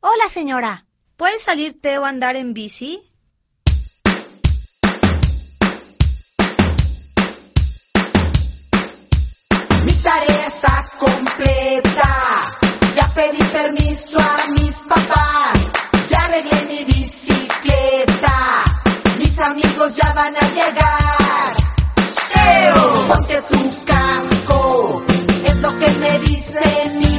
Hola, señora. ¿Puede salir Teo a andar en bici? Mi tarea está completa. Ya pedí permiso a mis papás. Ya arreglé mi bicicleta. Mis amigos ya van a llegar. ¡Teo! Ponte tu casco. Es lo que me dice mi